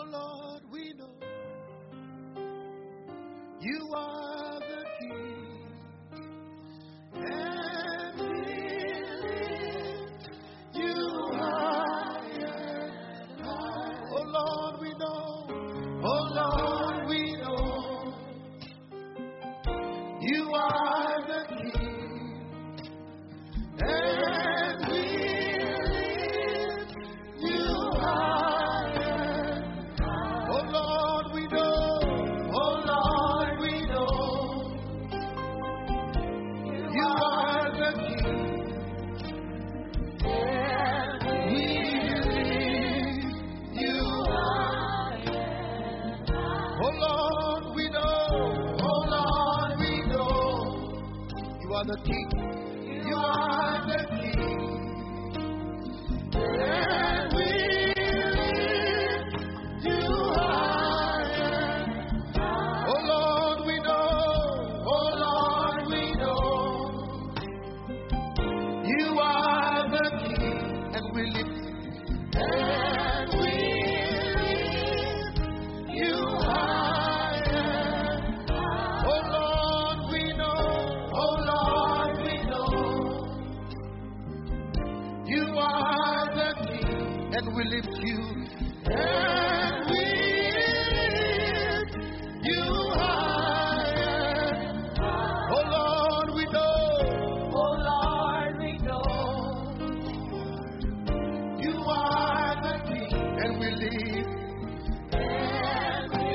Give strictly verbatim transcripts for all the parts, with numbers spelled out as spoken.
Oh Lord, we know you are the King, and we lift you high and high. Oh Lord, we know. Oh Lord, we know you are the King, and we lift you high and high. Oh Lord, we know. Oh Lord, we know you are the King, and we lift you high and high. Oh Lord, we know. Oh Lord, we know you are the King. You are the King, and we lift you high and high. Oh Lord, we know. Oh Lord, we know you are the King, and we lift, and we lift you high and high. Oh Lord, we know. Oh Lord, we know you are the King, and we lift you, and we lift you high and high. Oh Lord, we know. Oh Lord, we know you are the King, and we lift, and we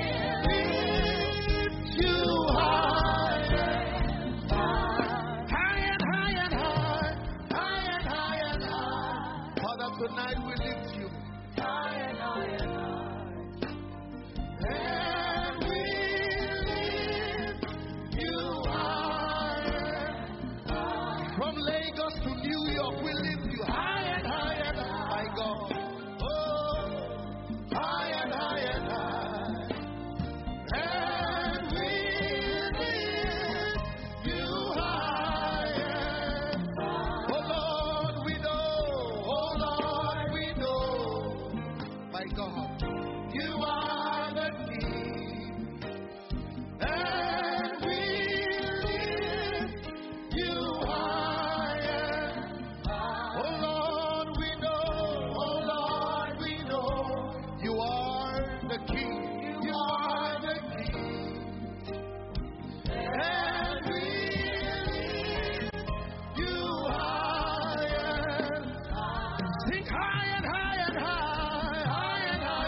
lift you high and high, high and high and high, high and high and high. Father, tonight we lift you high and high and high, and we lift you high and high. From Lagos to New York, we lift you high and high and high, my God. Oh, high and high and high, and we lift you high and high. Oh Lord, we know. Oh Lord, we know, my God, you are the King, and we lift you high and high. Oh Lord, we know. Oh Lord, we know you are the King. You are the King, and we lift you high and high. Sing high and high and high, high and high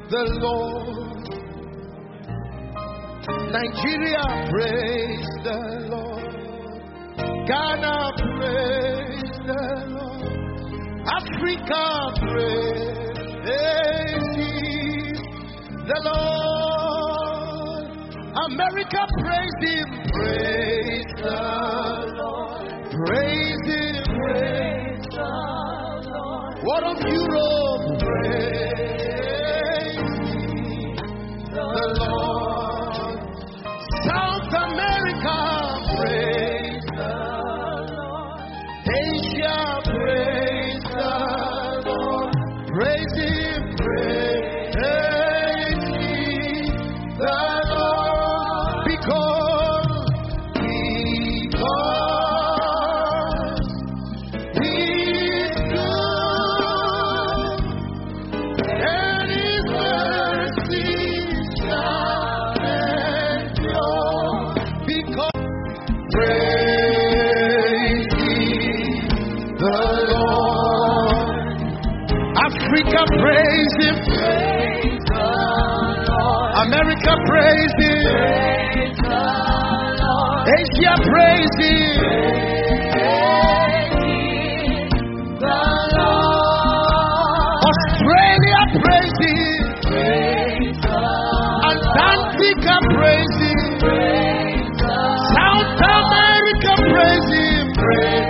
the Lord. Nigeria, praise the Lord. Ghana, praise the Lord. Africa, praise the Lord. America, praise Him, praise the Lord. Praise Him, praise the Lord. What of Europe, praise the Lord. South America, praise the Lord. Asia, praise the Lord. Praise Him, praise Him, the Lord. Because, because He is good, and His mercy shall endure. Because praise Ye the Lord. Africa, praise Him. Praise the Lord. America, praise Him. Praise the Lord. Asia, praise Him. Praise the Lord. Australia, praise Him. Praise the Lord. Antarctica, praise Him. Praise the Lord. South America, praise Him. Praise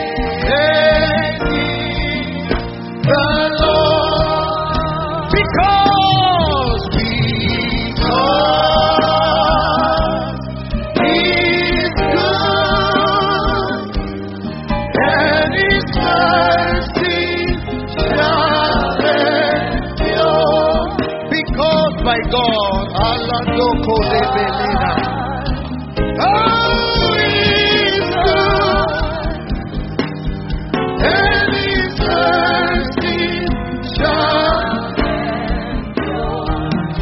the Lord. Because, because He is good, and His mercy shall endure. Because by God, Allah no Belina. Oh, He is good, and His mercy shall endure.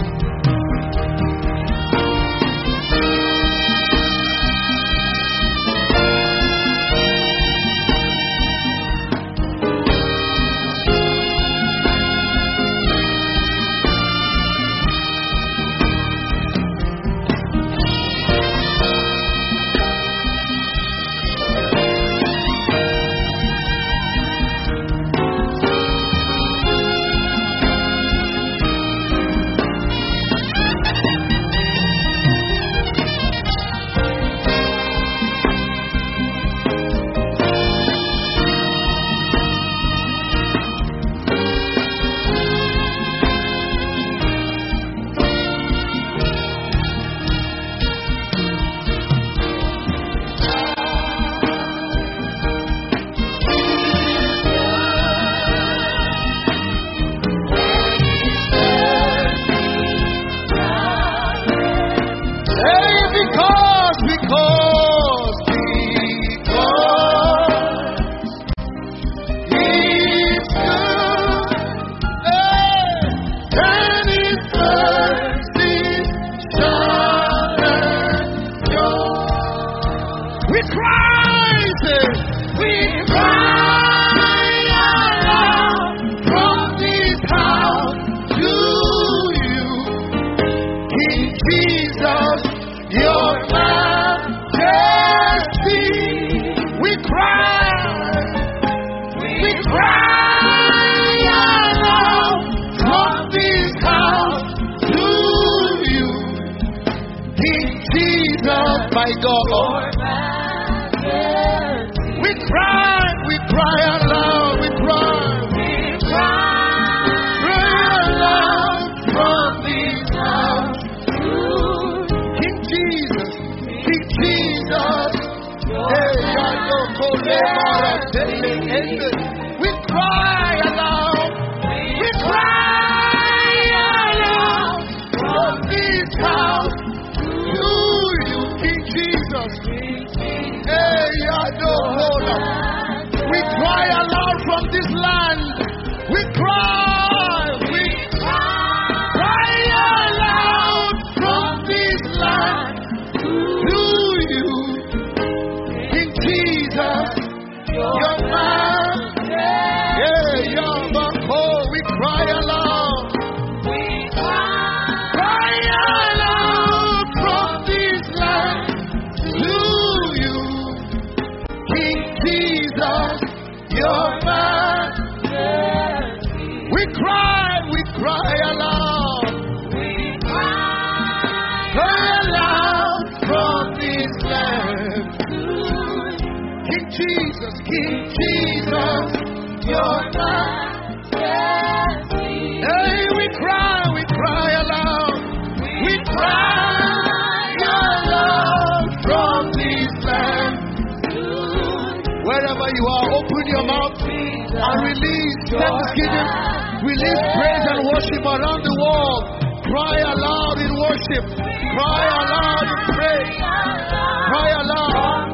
Hey, because, because, because He is good, hey, and His mercy shall endure. We cry, say, we cry aloud from this house to You, King Jesus, Your Majesty. We cry, we cry aloud from this house to You, King Jesus, my God. We cry, we cry aloud, we cry, we cry aloud from this house to King Jesus, King Jesus. Hey, we cry aloud, we cry aloud from this house to You, King Jesus. Jesus, King Jesus, your majesty. Hey, we cry, we cry aloud. We cry aloud from this land. Wherever you are, open your mouth and release thanksgiving. Release praise and worship around the world. Cry aloud in worship. Cry aloud in praise. Cry aloud.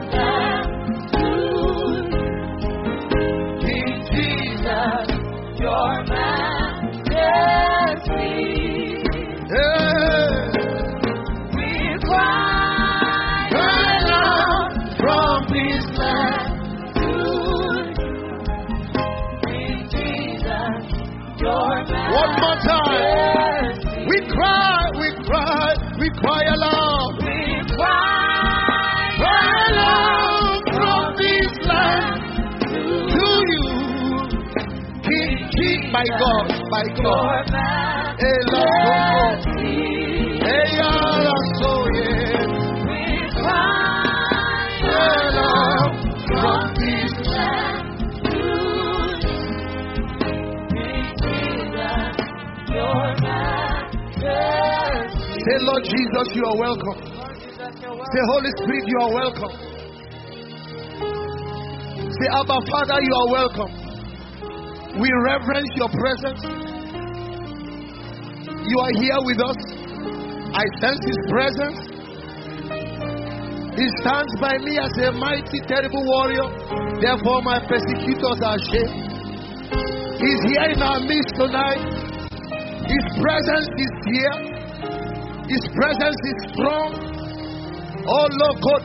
King Jesus, your majesty. Yeah. We cry aloud from this land. King Jesus, your majesty. One more time. We cry, we cry, we cry aloud. We cry, cry aloud from this land to you. King, King, my God, my God. Hey, Lord, hey, so yeah. We cry aloud from this land to you. King Jesus, your say, Lord Jesus, you are welcome. Say, Holy Spirit, you are welcome. Say, Abba, Father, you are welcome. We reverence your presence. You are here with us. I sense his presence. He stands by me as a mighty, terrible warrior. Therefore, my persecutors are ashamed. He's here in our midst tonight. His presence is here. His presence is strong. Oh, Lord,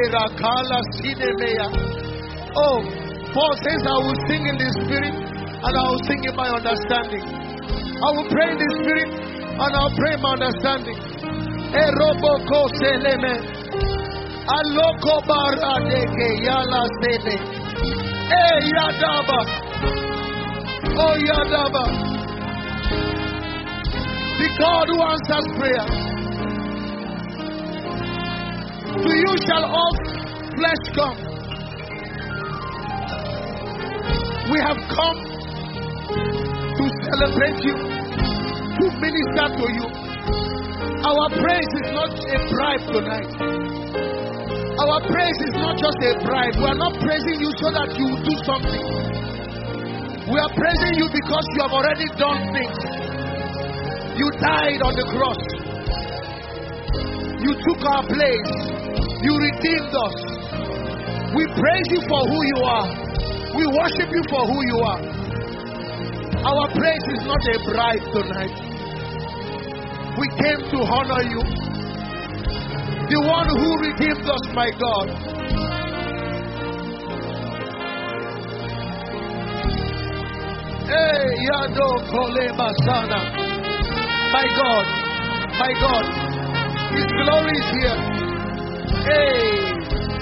oh, Paul says, I will sing in the spirit and I will sing in my understanding. I will pray in the spirit and I will pray in my understanding. Eroboko seleme, aloko baradeke yala sele, eh yadaba, oh yadaba. The God who answers prayer. To you shall all flesh come. We have come to celebrate you, to minister to you. Our praise is not a bribe tonight. Our praise is not just a bribe. We are not praising you so that you will do something. We are praising you because you have already done things. You died on the cross. You took our place. You redeemed us. We praise you for who you are. We worship you for who you are. Our praise is not a bribe tonight. We came to honor you. The one who redeemed us, my God. Hey, Yado Kole Basana. My God, my God, His glory is here. Hey.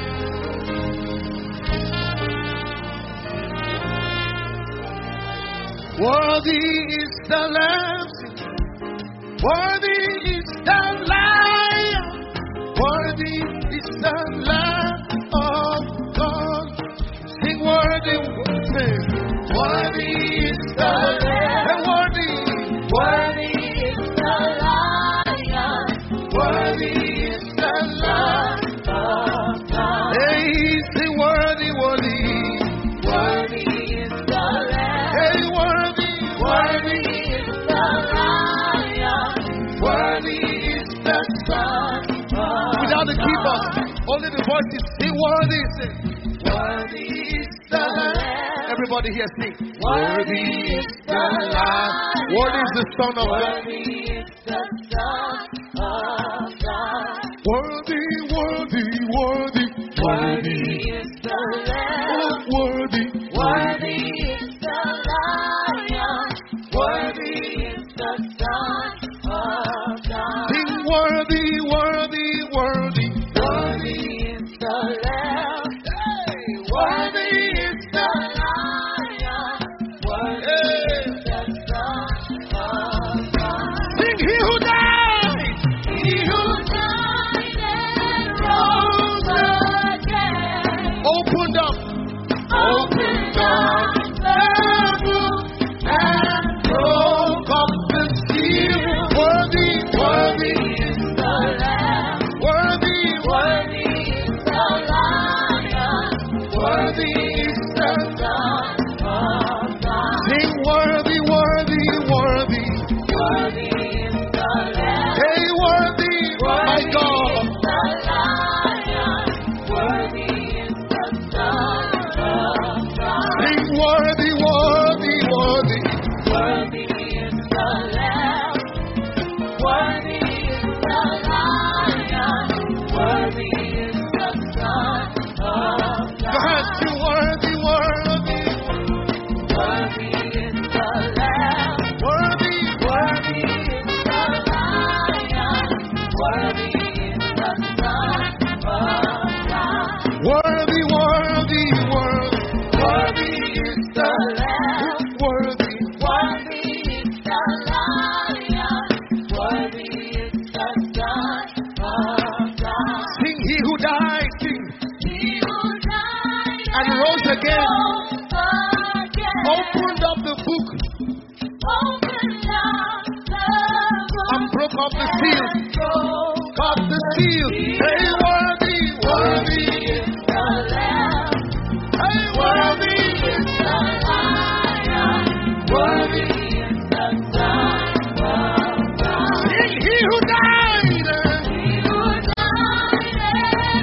Worthy is the Lamb, worthy is the Lion, worthy is the Lamb of God. Sing worthy, sing. Worthy is the Lamb, worthy, worthy is the Lion, worthy is the Lamb of God. Hey, sing worthy, worthy, worthy is the Lamb. Hey, worthy, worthy is the Lion, worthy is the Son of God. Without the keyboard, only the voices. Sing worthy, sing. Worthy is the Lamb. Everybody here sing. Worthy is the Lamb. Worthy is the Son of God. Worthy is the Son of God. Worthy, worthy, worthy. Worthy is the Lamb. Worthy. Worthy is the Lion. Worthy is the Son of God. Sing worthy, worthy, worthy. Worthy is the Lamb. Hey, worthy is the Lion. Worthy is the Son of God. Sing he who died. He who died and rose again. Opened up. of the seal. Of the seal. Hey, worthy, worthy is the Lamb. Hey, worthy is the Lion. Worthy is the Son of God. Sing, he who died. He who died and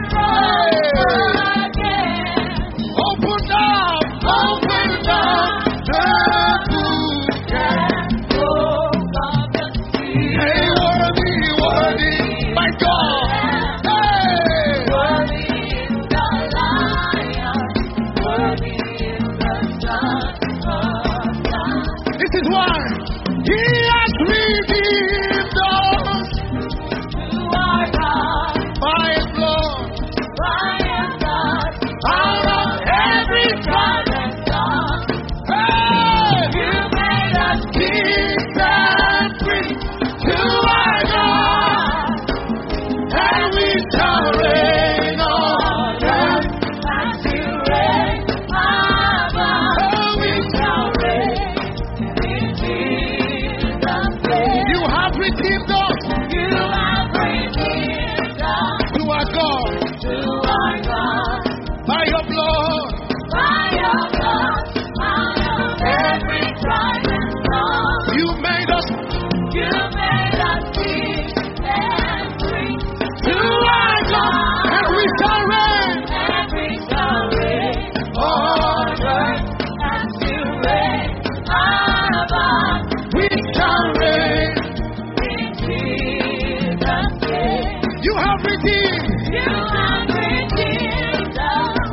rose again. Open up, open up the book and book of the sea. Hey, worthy, worthy, my God. Hey, worthy is the Lion. Worthy is the Son of God. This is why He has redeemed us to our God by His blood, by His blood, out of every tribe and tongue. Hey, You made us kings and priests to our God, and we shall reign on earth as You reign above. Oh, we shall reign in Jesus' name. You have redeemed us. You have redeemed us to our God, to our God, by Your blood, by Your blood, out of every tribe and tongue. You made us. You made us kings and priests to our God, and we shall reign, and we shall reign on earth as You reign above. We shall reign in Jesus' name. You have redeemed. You have redeemed us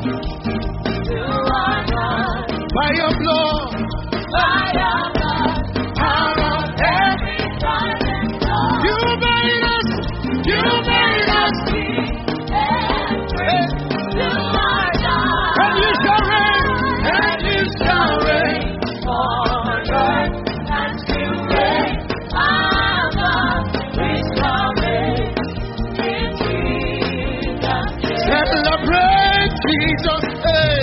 to our God by Your blood, by Your blood, out of every tribe and tongue. You made us. You made us kings and priests to our God, and You shall reign, and You shall reign on earth as You reign above. We shall reign in Jesus' name. Celebrate Jesus, hey.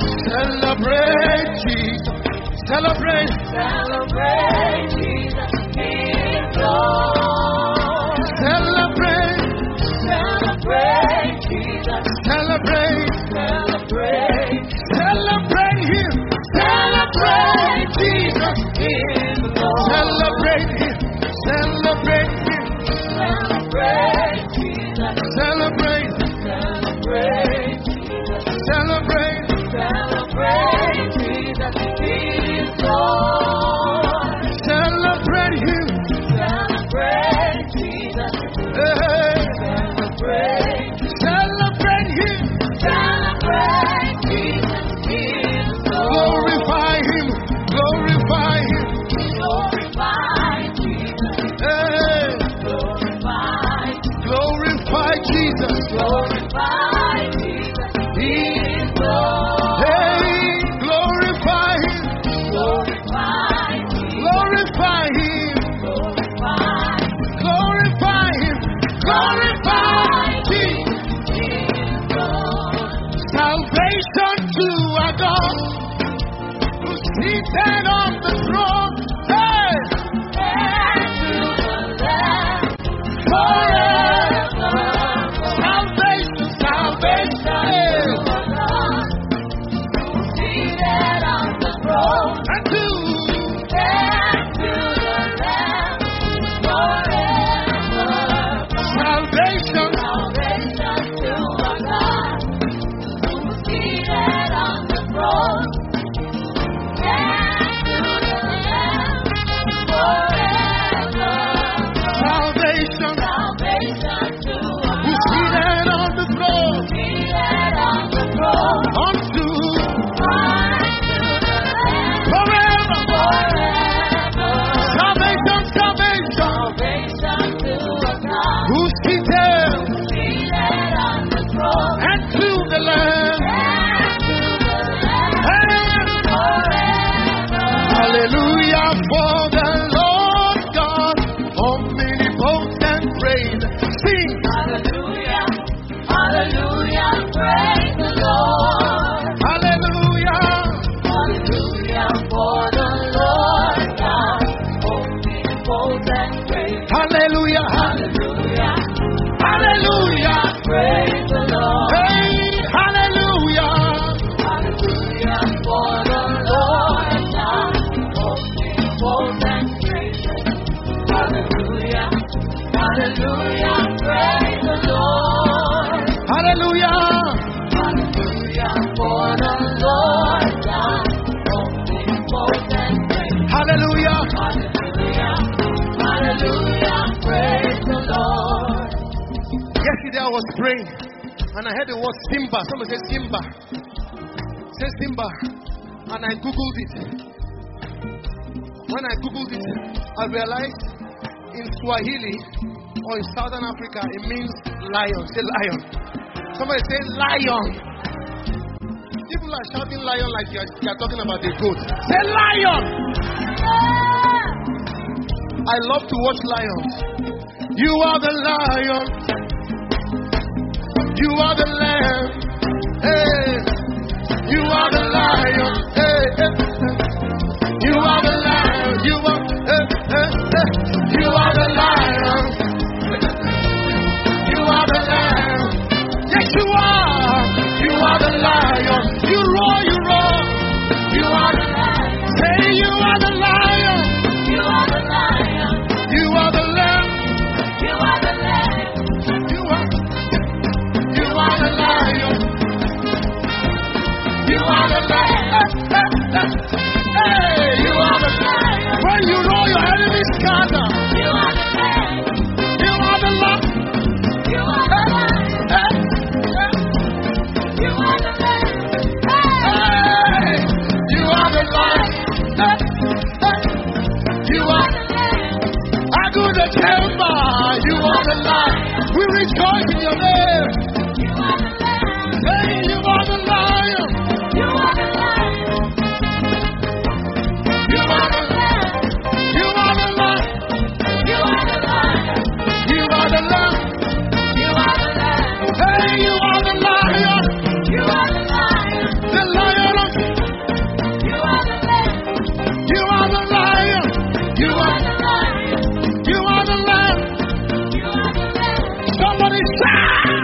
Celebrate Jesus. Celebrate. Celebrate Jesus, His Lord. Celebrate. Celebrate Jesus. Celebrate. Celebrate. Celebrate Him. Celebrate Jesus, His Lord. Celebrate Him. Celebrate Him. Celebrate Jesus. Celebrate. Celebrate Jesus. Celebrate. Celebrate Jesus, His Lord. Celebrate Him. Celebrate Jesus. Hey. Celebrate. Celebrate Him. Celebrate Jesus, His Lord. Glorify Him. Glorify Him. Glorify Jesus. Hey. Glorify. Glorify Jesus. Glorify Jesus, His Lord. Hey, glorify Him. Glorify Jesus. Glorify Him. Glorify. Glorify Him. Glorify Jesus, His Lord. Salvation to our God, who's seated on the throne. Hey, and to the Lamb forever. Salvation, salvation, hey. To our God, who's seated on the throne. And to, and to the Lamb forever. Salvation, salvation to our God, who's seated on the throne. And to the Lamb forever. Salvation, salvation to our God, who's seated on the throne. Seated on the throne. Unto, unto the Lamb forever. Forever. Salvation, salvation, salvation to our God, who's seated, seated on the throne. And to the Lamb, and to the Lamb, and forever. Hallelujah for the Lord God, omnipotent reign. Sing. Hallelujah, hallelujah, praise the Lord. Hallelujah, hallelujah for the Lord God, omnipotent reign. Hallelujah. Hallelujah. Hallelujah. Praise the Lord. Hallelujah. Hallelujah. For the Lord God omnipotent. Hallelujah. Hallelujah. Hallelujah. Praise the Lord. Yesterday I was praying and I heard the word Simba. Someone said Simba. Say Simba. And I googled it. When I googled it, I realized in Swahili or in Southern Africa it means lion. Say lion. Somebody say lion. People are shouting lion like you are, you are talking about a goat. Say lion. I love to watch lions. You are the lion. You are the lamb. Hey. You are the lion. Hey, hey, hey. You are the lion. You are. Hey, hey, hey. You are the lion. You are the lion. Yes, you are. You are the lion. You roar, you roar. You are the lion. Say you are the lion. You are the lion. You are the lamb. You are the lamb. You are. You are the lion. You are the lion. Hey, you are the lion. When you roll your enemies scatter. You are the lion. You are the lion. You are the lion. You are the lion. Hey, you are the lion. You are the lion. I go to chamber. You are the lion. We rejoice in your name. You are the lion. Hey, you are the lion. You are the lion. You are the lion. You are the lion. You are the lion. You are the lion. You are the lion. Hey, you are the lion. You are the lion. The lion of. You are the lion. You are the lion. You are the lion. You are the lion. You are the lion. Somebody shout.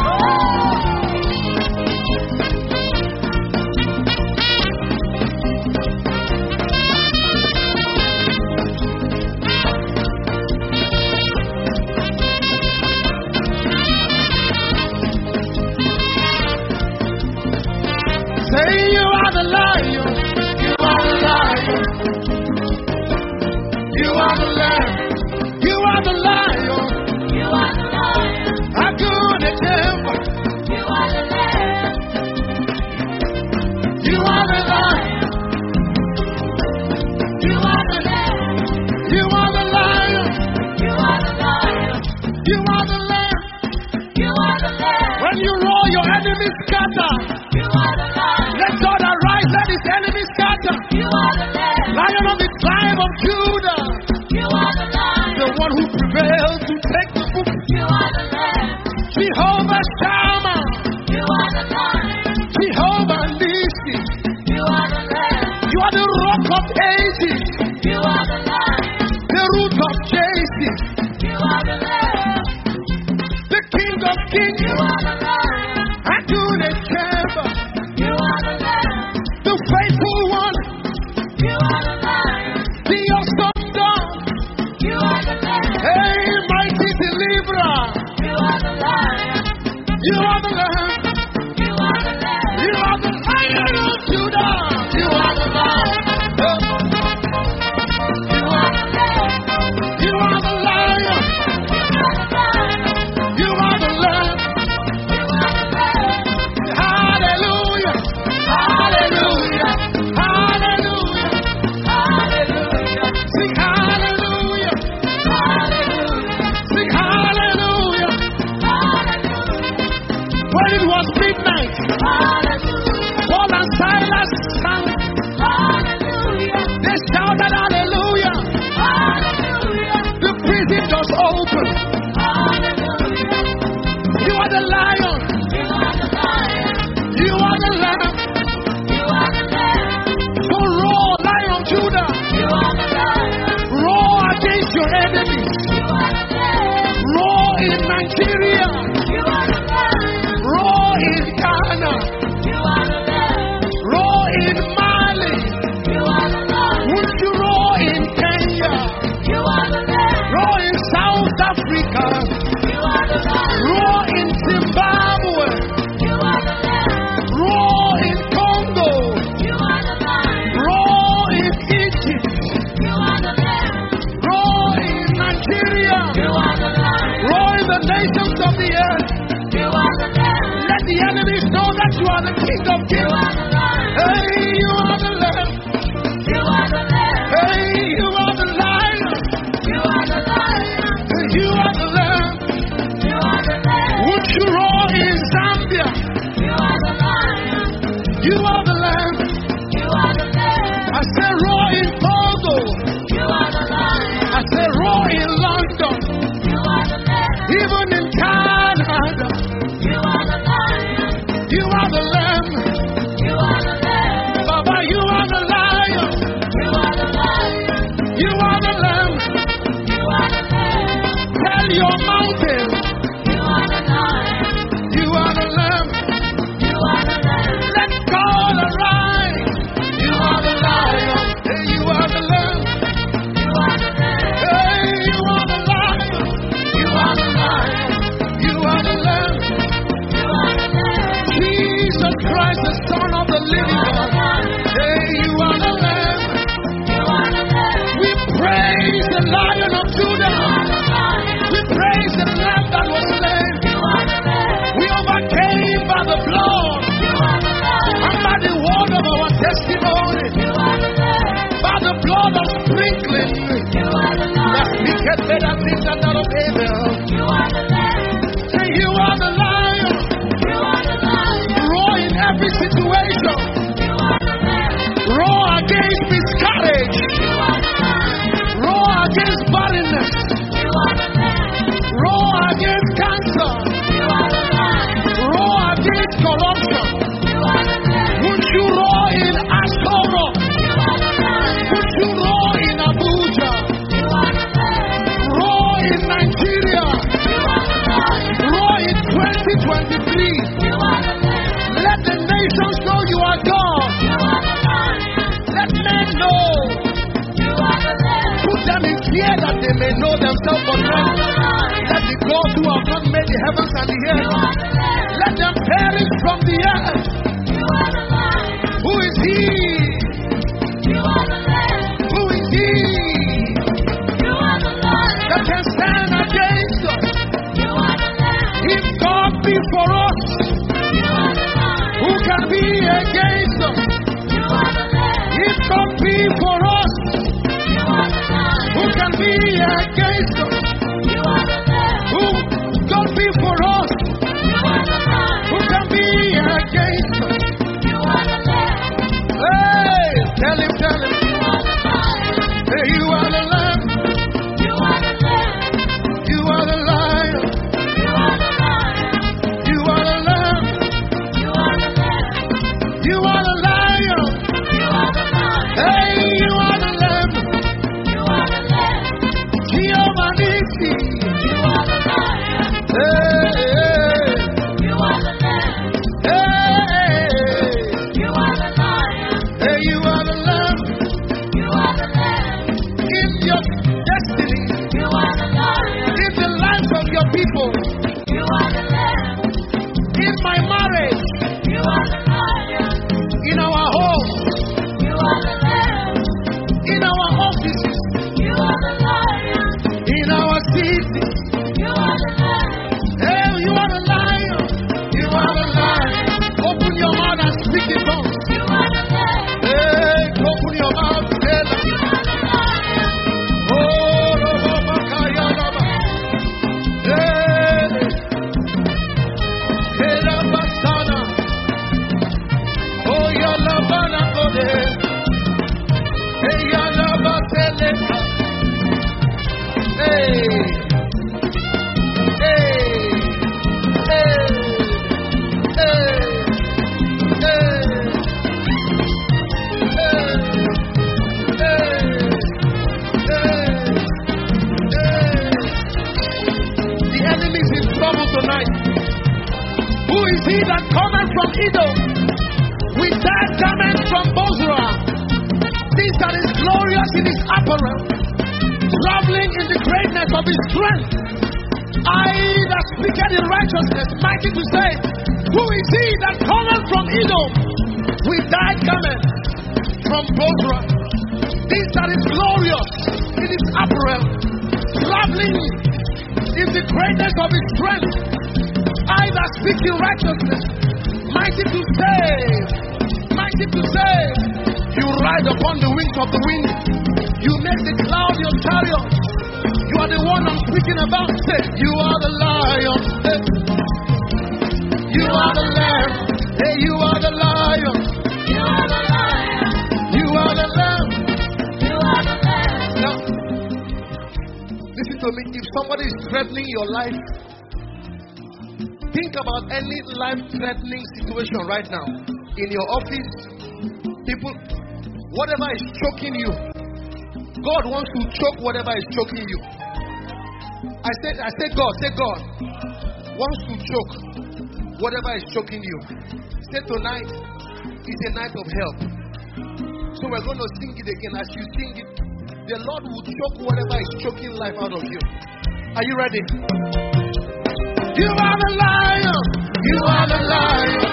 Say you are the lion. You are the lion. You are the lamb. You are the lion. You are the lion. I go to temple. You are the lamb. You are the lion. You are the lamb. You are the lion. You are the lion. You are the lamb. You are the lamb. When you roar, your enemies scatter. You are the lion. Let God arise, let his enemies scatter. You are the lamb. Lion of the tribe of Judah. You are the lion. The one who prevails to take the book. You are the lamb. Jehovah Shammah. You are the lion. Jehovah Nissi. You are the lamb. You are the rock of ages. You are the lion. The root of Jesse. You are the lamb. The king of kings. You are the lion. I do the chamber. You are the lamb. The faithful one. You are the lion. The awesome God. You are the lamb. Hey, mighty deliverer. You are the lion. You are the lamb. You are the lamb. You are the lion of Judah. You are the lion. You are the lamb. You are the lion. You are the lamb. You are the lamb. Hallelujah. Hallelujah. Hallelujah. Hallelujah. Sing hallelujah. Hallelujah. Sing hallelujah. Hallelujah. You are the King of Kings. Hey, you are the Lamb. You are the Lamb. Hey, you are the Lion. You are the Lion. You are the Lamb. You are the Lamb. Would you roar in Zambia? You are the Lion. You are the Lamb. You are the Lamb. I say roar in Togo. You are the Lion. I say roar in London. You are the Lamb. Even in Canada. You are the Lion. You are the Lamb. You are the Lamb. Baba, you are the Lion. You are the Lion. You are the Lamb. You are the Lamb. Tell your mountain. You are the Lion. You are the Lamb. You are the Lamb. Let God arise. You are the Lion. Hey, you are the Lamb. You are the Lamb. Hey, you are the Lion. You are the Lion. You are the Lamb. You are the Lamb. Jesus Christ, the Son of the living God. Hey, you are the Lamb. You are the Lamb. We praise the Lion of Judah. We praise the Lamb that was slain. You are the Lamb. We overcame by the blood You are the Lamb. and by the word of our testimony. You are the Lamb. By the blood of sprinkling. You are the That Lamb. we get better things than that of Abel. You are the Lamb. Say, you are the Lion. You are the Lamb. Roar in every situation. You are the Lamb. Roar against miscarriage. You are the Lamb. Roar against barrenness. You are the Lamb. Roar against cancer. You are the Lamb. Roar against corruption. You are the Lamb. Would you roar in Asoro? You are the Lamb. Would you roar in Abuja? You are the Lamb. Roar in Nigeria? You are the Lamb. Roar in twenty twenty-three? You are the Lamb. Let the nations know you are God. You are the Lamb. Let men know. You are the Lamb. Put them in fear that they may know themselves for You are them. the Lamb. That the God who have not made the heavens and the You earth, are the Lamb. let them perish from the earth. You are the Lamb. Who is he? You are the Lamb. Who is he You are the Lamb. that can stand against us? You are the Lamb. If God be for us, You are the Lamb. who can be against us? You are the Lamb. If God be for us, You are the Lamb. who can be against us? You are the Lamb. Who God be for us, You are the Lamb. who can be against us? You are the Lamb. Hey, tell him, tell him. You are the Lamb. Hey, you are the Lamb. You are the Lamb. You are the Lion. You are the Lamb. You are the Lamb. You are the Lamb. You are the Lion. You are the Lamb. Hey, you are the Lamb. You are the Lamb. Jehovah Nissi. You are the Lamb. Hey, You are the Lamb. hey, You are the Lamb. hey, you are the Lamb. You are the Lamb. In your destiny, You are the Lamb. in the lives of your people, You are the Lamb. in my marriage, You are the Lamb. in our home, You are the Lamb. in our offices, You are the Lamb. in our city. You are the Lamb. Hey, you are the Lion. You are the Lion. Open your mouth and speak in tongues. You are the Lamb. Hey, open your mouth. Tell them. You are the Lamb. Oh, Robo Makaya Raba. Hey, hey, Rabasana. Oh, Yalabana Kode. Hey, Yalabatele. Hey, hey, hey, the enemy is in trouble tonight. Who is he that cometh from Edom with that garment from Bozrah? This that is glorious in his apparel, traveling in the greatness of his strength. I that speaketh in righteousness, mighty to say, who is he that cometh from Edom with that garment from Bozrah? This that is glorious in his apparel, traveling in the greatness of his strength. I that speak in righteousness, Mighty to save. Mighty to save. You ride upon the wings of the wind. You make the cloud your chariot. You are the one I'm speaking about. Say, you are the lion. Hey. You are the lamb. Hey, you are the lion. You are the lion. You are the lamb. You are the lamb. Now, listen to me. If somebody is threatening your life, think about any life-threatening situation right now. In your office, people, whatever is choking you, God wants to choke whatever is choking you. I said, I said, God, say God wants to choke whatever is choking you. Say tonight is a night of help. So we're going to sing it again. As you sing it, the Lord will choke whatever is choking life out of you. Are you ready? You are the lion. You are the lion.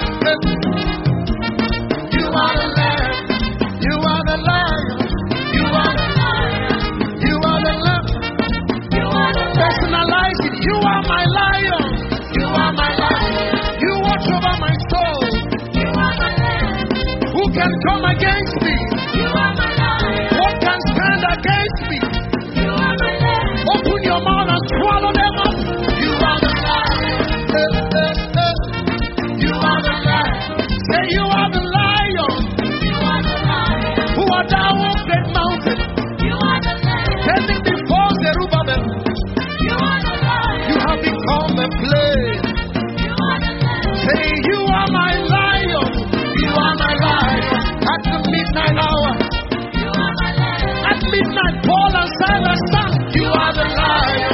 You are the lamb. You are the lion. You are the lion. You are the lamb. You are the lamb. Personalize it. You are my lion. You are my lion. You watch over my soul. You are my lamb. Who can come against me? You are my lion. What can stand against me? You are my lamb. Open your mouth and swallow them up. You are the lion. Eh, eh, eh. You are the lion. Say you are the lion. You are the lion. Who are thou, O great mountain? You are the lamb. Standing before Zerubbabel. You are the lion. You have become a place. You are the lamb. Say you are my lion. You are my lion. At the midnight hour. You are my lamb. At midnight, Paul and Silas sang. You are the lion.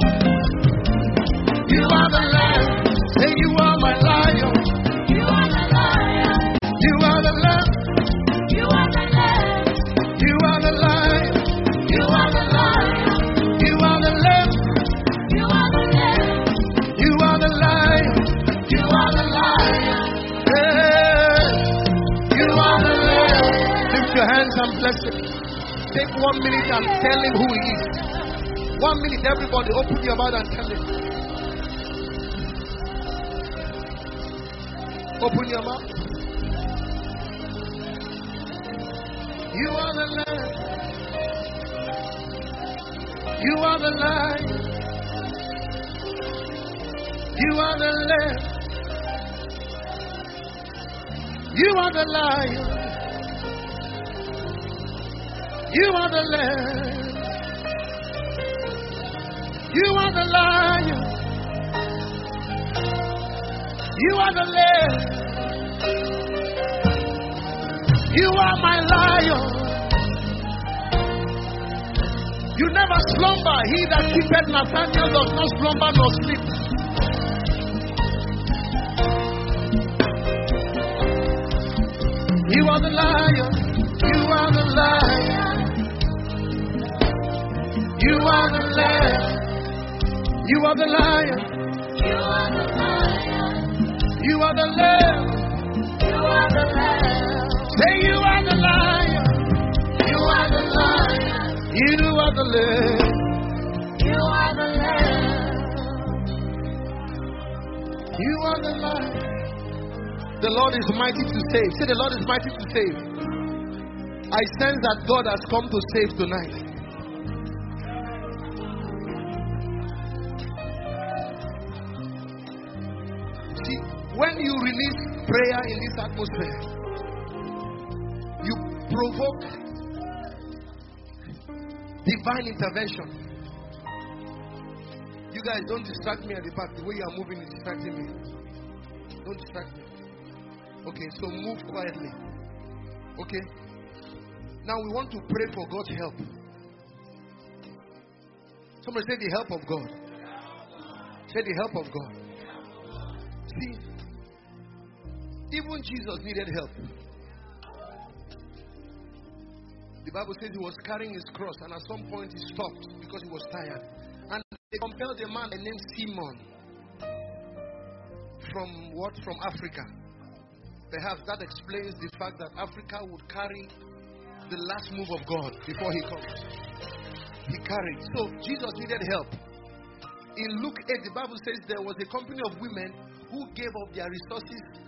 You are the lion. Say you are my lion. You are the lion. You are the lamb. You are the lamb. You are the lion. You are the lion. You are the lamb. You are the lamb. You are the lion. You are the lion. Yeah. You are the lamb. Lift your hands and bless him. Take one minute and tell him who he is. One minute, everybody, open your mouth and tell him. Open your mouth. You are the lamb. You are the lion. You are the lamb. You are the lion. You are the lamb. You are the lion. You are the lamb. You are my lion. You never slumber. He that keepeth Nathaniel does not slumber nor sleep. You are the lion. You are the lion. You are the lamb. You are the lion. You are the lion. You are the lamb. You are the lamb. Say you are the lion. You are the lion. You are the lamb. You are the lamb. You are the lion. The Lord is mighty to save. Say the Lord is mighty to save. I sense that God has come to save tonight. See, when you release prayer in this atmosphere, you provoke divine intervention. You guys don't distract me at the back. The way you are moving is distracting me. Don't distract me. Okay, so move quietly. Okay? Now we want to pray for God's help. Somebody say the help of God. Say the help of God. See, even Jesus needed help. The Bible says he was carrying his cross, and at some point he stopped because he was tired. And they compelled a man named Simon from what? From Africa. Perhaps that explains the fact that Africa would carry the last move of God before he comes. He carried. So Jesus needed help. In Luke eight, the Bible says there was a company of women who gave up their resources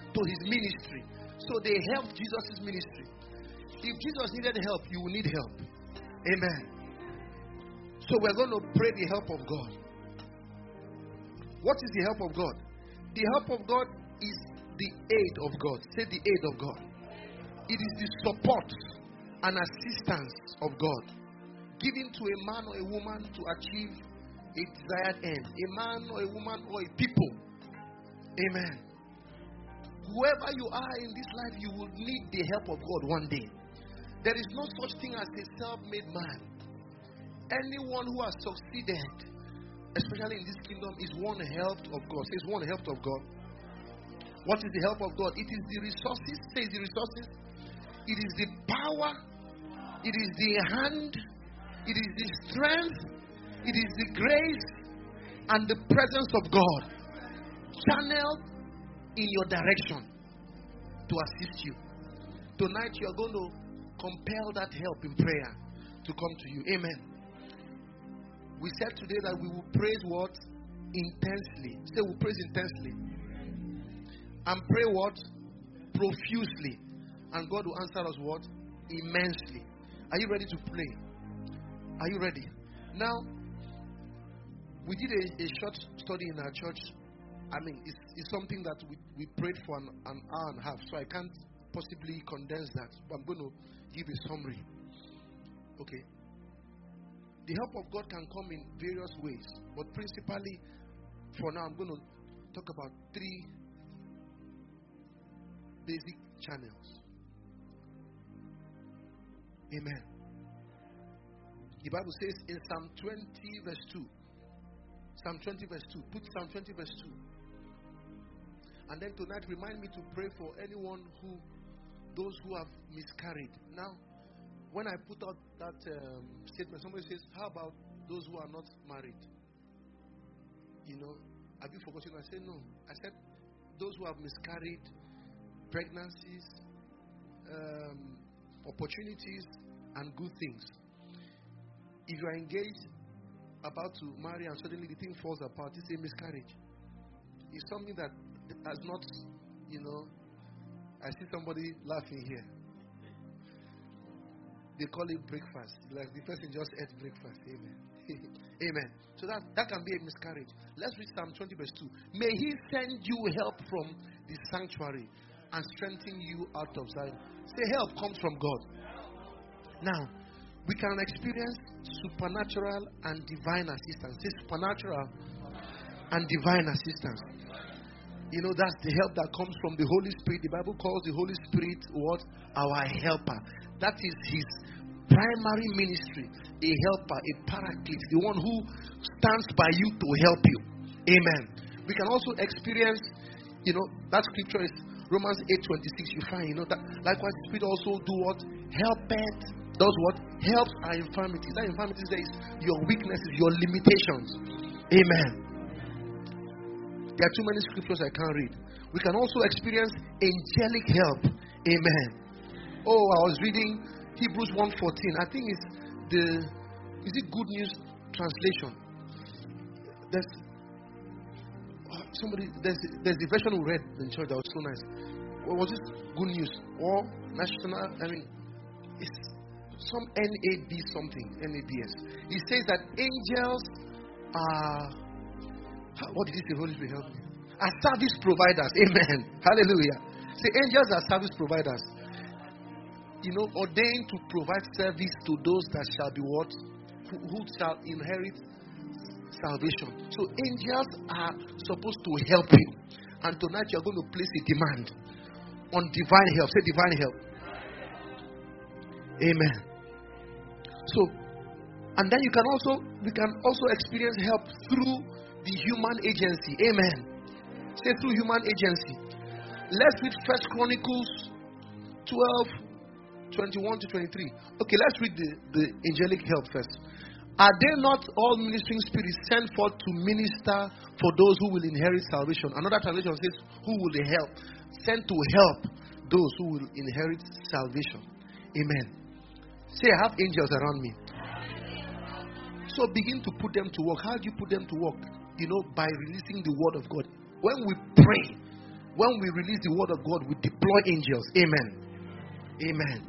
to his ministry. So they helped Jesus' ministry. If Jesus needed help, you will need help. Amen. So we're going to pray the help of God. What is the help of God? The help of God is the aid of God. Say the aid of God. It is the support and assistance of God given to a man or a woman to achieve a desired end. A man or a woman or a people. Amen. Whoever you are in this life, you will need the help of God one day. There is no such thing as a self-made man. Anyone who has succeeded, especially in this kingdom, is one helped of God. Says one helped of God. What is the help of God? It is the resources. Says the resources. It is the power. It is the hand. It is the strength. It is the grace and the presence of God channeled in your direction to assist you. Tonight you are going to compel that help in prayer to come to you. Amen. We said today that we will praise what? Intensely. Say we'll praise intensely. And pray what? Profusely. And God will answer us what? Immensely. Are you ready to pray? Are you ready? Now, we did a, a short study in our church. I mean, it's, it's something that we, we prayed for an, an hour and a half, so I can't possibly condense that. But I'm going to give a summary. Okay. The help of God can come in various ways, but principally, for now, I'm going to talk about three basic channels. Amen. The Bible says in Psalm twenty, verse two. Psalm twenty, verse two. Put Psalm twenty, verse two. And then tonight, remind me to pray for anyone who, those who have miscarried. Now, when I put out that um, statement, somebody says, how about those who are not married? You know, have you forgotten? I said, no. I said, those who have miscarried, pregnancies, um, opportunities, and good things. If you are engaged, about to marry, and suddenly the thing falls apart, it's a miscarriage. It's something that has not, you know, I see somebody laughing here. They call it breakfast. Like the person just ate breakfast. Amen. Amen. So that, that can be a miscarriage. Let's read Psalm twenty, verse two. May he send you help from the sanctuary and strengthen you out of Zion. Say, help comes from God. Now, we can experience supernatural and divine assistance. Say supernatural and divine assistance. You know, that's the help that comes from the Holy Spirit. The Bible calls the Holy Spirit what? Our helper. That is his primary ministry. A helper, a paraclete, the one who stands by you to help you. Amen. We can also experience, you know, that scripture is Romans eight twenty-six. You find, you know, that likewise the Spirit also do what? Help it. Does what? Helps our infirmities. That infirmities there is your weaknesses, your limitations. Amen. There are too many scriptures I can't read. We can also experience angelic help. Amen. Oh, I was reading Hebrews one fourteen. I think it's the, is it Good News translation? There's somebody, there's, there's the version we read in church that was so nice. What was it? Good News or National? I mean, it's some N A B something, N A B S. It says that angels are, what did he say? Holy Spirit, help me. Are service providers. Amen. Hallelujah. Say, angels are service providers. You know, ordained to provide service to those that shall be what? Who, who shall inherit salvation. So angels are supposed to help you. And tonight you are going to place a demand on divine help. Say divine help. Amen. So, and then you can also, we can also experience help through the human agency. Amen. Say through human agency. Let's read First Chronicles twelve, twenty-one to twenty-three. Okay, let's read the, the angelic help first. Are they not all ministering spirits sent forth to minister for those who will inherit salvation? Another translation says, who will they help? Sent to help those who will inherit salvation. Amen. Say, I have angels around me. So begin to put them to work. How do you put them to work? You know, by releasing the word of God. When we pray, When we release the word of God, we deploy angels. Amen. Amen.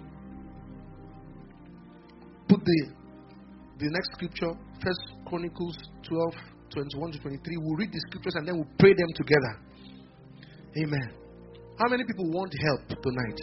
Put the the next scripture, First Chronicles twelve, twenty-one to twenty-three. We'll read the scriptures and then we'll pray them together. Amen. How many people want help tonight?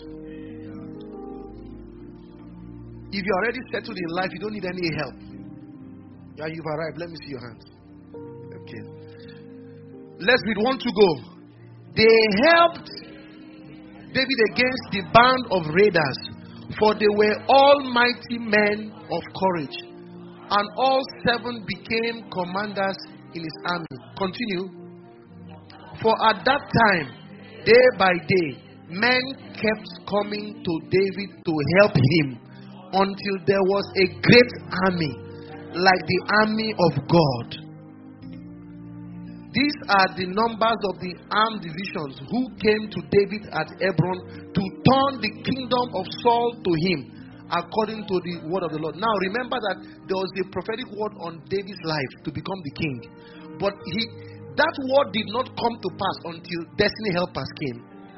If you're already settled in life, you don't need any help. Yeah, you've arrived. Let me see your hands. Okay. Let's read one to go. They helped David against the band of raiders, for they were all mighty men of courage, and all seven became commanders in his army. Continue. For at that time, day by day, men kept coming to David to help him, until there was a great army, like the army of God. These are the numbers of the armed divisions who came to David at Hebron to turn the kingdom of Saul to him, according to the word of the Lord. Now remember that there was a prophetic word on David's life to become the king. But he that word did not come to pass until destiny helpers came.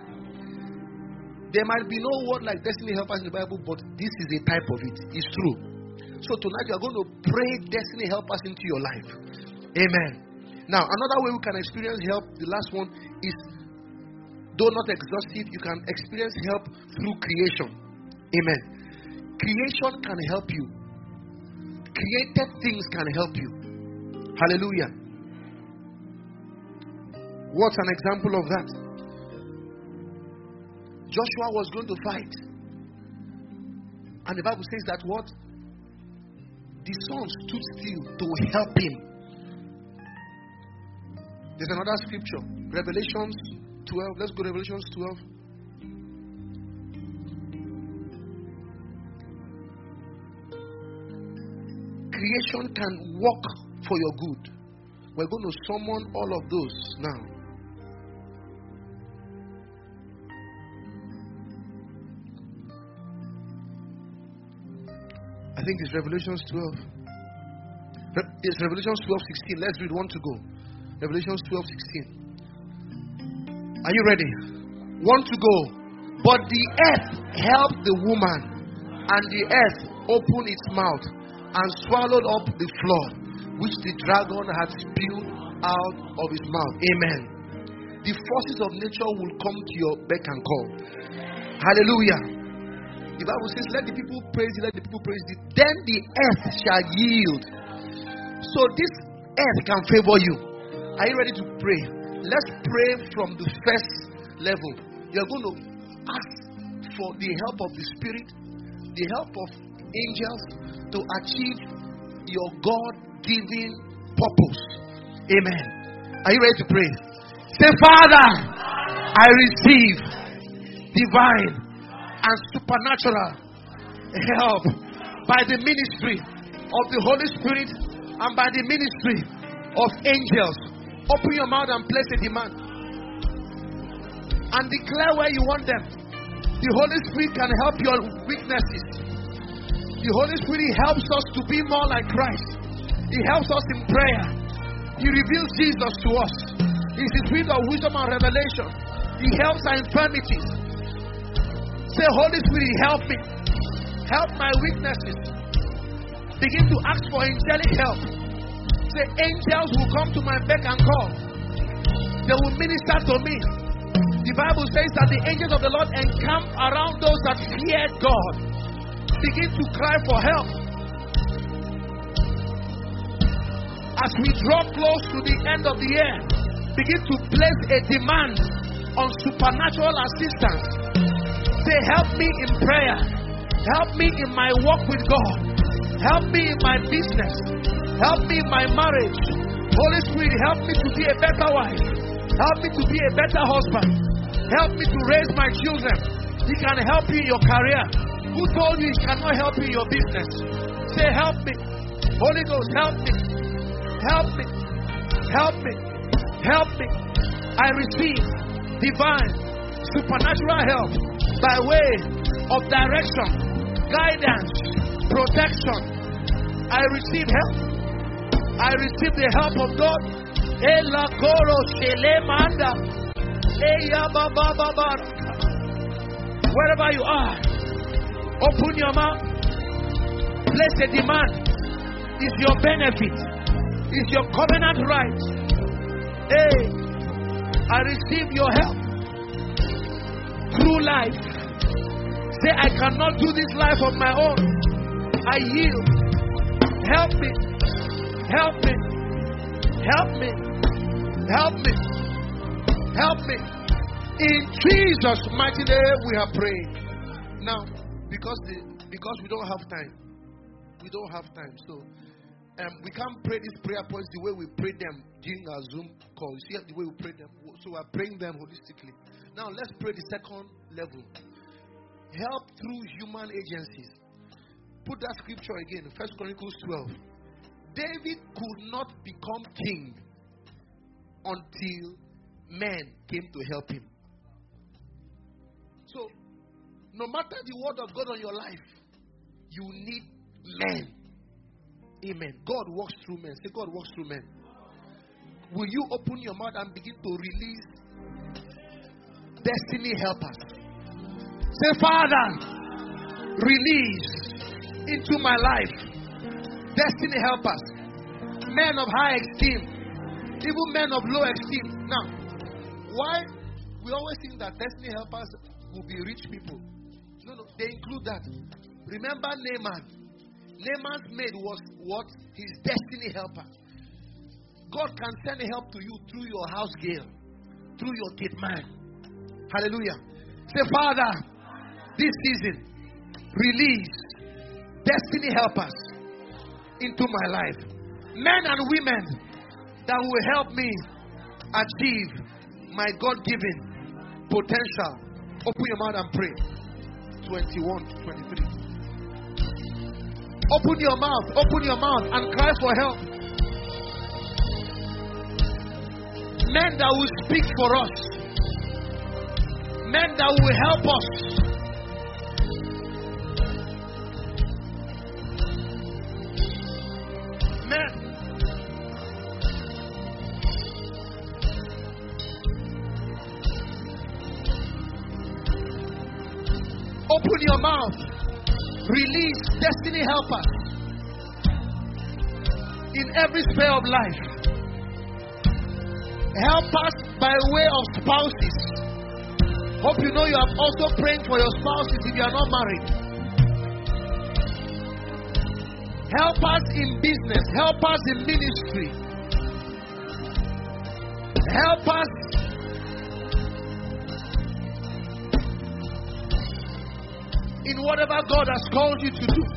There might be no word like destiny helpers in the Bible, but this is a type of it. It's true. So tonight you are going to pray destiny helpers into your life. Amen. Now, another way we can experience help, the last one, is, though not exhaustive, you can experience help through creation. Amen. Creation can help you. Created things can help you. Hallelujah. What's an example of that? Joshua was going to fight. And the Bible says that what? The sun stood still to help him. There's another scripture, Revelations twelve. Let's go to Revelations twelve. Creation can work for your good. We're going to summon all of those now. I think it's Revelations twelve. It's Revelations twelve sixteen. Let's read one to go. Revelations twelve sixteen. Are you ready? One to go. But the earth helped the woman, and the earth opened its mouth and swallowed up the flood which the dragon had spewed out of his mouth. Amen. The forces of nature will come to your beck and call. Hallelujah. The Bible says, let the people praise it, let the people praise it. Then the earth shall yield. So this earth can favor you. Are you ready to pray? Let's pray from the first level. You're going to ask for the help of the Spirit, the help of angels to achieve your God-given purpose. Amen. Are you ready to pray? Say, Father, I receive divine and supernatural help by the ministry of the Holy Spirit and by the ministry of angels. Open your mouth and place a demand. And declare where you want them. The Holy Spirit can help your weaknesses. The Holy Spirit helps us to be more like Christ. He helps us in prayer. He reveals Jesus to us. He's the Spirit of wisdom and revelation. He helps our infirmities. Say, Holy Spirit, help me. Help my weaknesses. Begin to ask for angelic help. Say, angels will come to my beck and call. They will minister to me. The Bible says that the angels of the Lord encamp around those that fear God. Begin to cry for help. As we draw close to the end of the year, begin to place a demand on supernatural assistance. Say, help me in prayer. Help me in my walk with God. Help me in my business. Help me in my marriage. Holy Spirit, help me to be a better wife. Help me to be a better husband. Help me to raise my children. He can help you in your career. Who told you he cannot help you in your business? Say, help me. Holy Ghost, help me. Help me. Help me. Help me. I receive divine, supernatural help by way of direction, guidance, protection. I receive help. I receive the help of God. Ela koro shele manda. Wherever you are, open your mouth. Place a demand. It's your benefit. It's your covenant right. Hey, I receive your help through life. Say, I cannot do this life on my own. I yield. Help me. Help me. Help me. Help me. Help me. In Jesus' mighty name we are praying. Now, because the, because we don't have time. We don't have time. So um, we can't pray these prayer points the way we pray them during our Zoom call. You see the way we pray them. So we're praying them holistically. Now let's pray the second level. Help through human agencies. Put that scripture again, First Chronicles twelve. David could not become king until men came to help him. So, no matter the word of God on your life, you need men. Amen. God works through men. Say, God works through men. Will you open your mouth and begin to release destiny helpers? Say, Father, release into my life destiny helpers, men of high esteem, even men of low esteem. Now, why we always think that destiny helpers will be rich people? No, no, they include that. Remember Naaman. Naaman's maid was what? His destiny helper. God can send help to you through your house girl, through your gate man. Hallelujah. Say, Father, this season, release destiny helpers into my life. Men and women that will help me achieve my God-given potential. Open your mouth and pray. twenty-one to twenty-three. Open your mouth, open your mouth and cry for help. Men that will speak for us. Men that will help us. Men. Open your mouth. Release destiny helpers in every sphere of life. Help us by way of spouses. Hope you know you are also praying for your spouses if you are not married. Help us in business. Help us in ministry. Help us in whatever God has called you to do.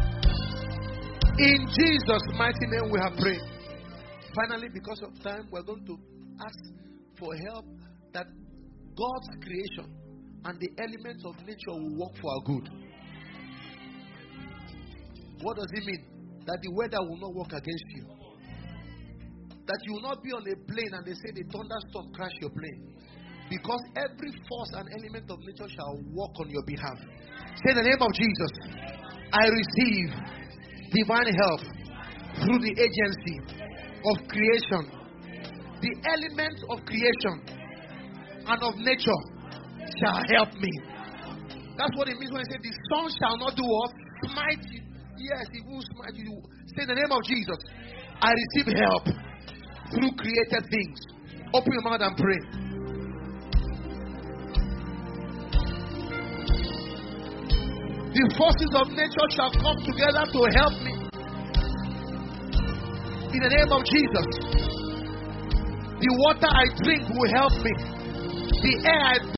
In Jesus' mighty name we have prayed. Finally, because of time, we're going to ask for help that God's creation and the elements of nature will work for our good. What does it mean? That the weather will not work against you. That you will not be on a plane and they say the thunderstorm crash your plane. Because every force and element of nature shall work on your behalf. Say in the name of Jesus, I receive divine help through the agency of creation. The elements of creation and of nature shall help me. That's what it means when it says the sun shall not do what? Smite you. Yes, it will smite you. Say in the name of Jesus, I receive help through created things. Open your mouth and pray. The forces of nature shall come together to help me. In the name of Jesus. The water I drink will help me. The air I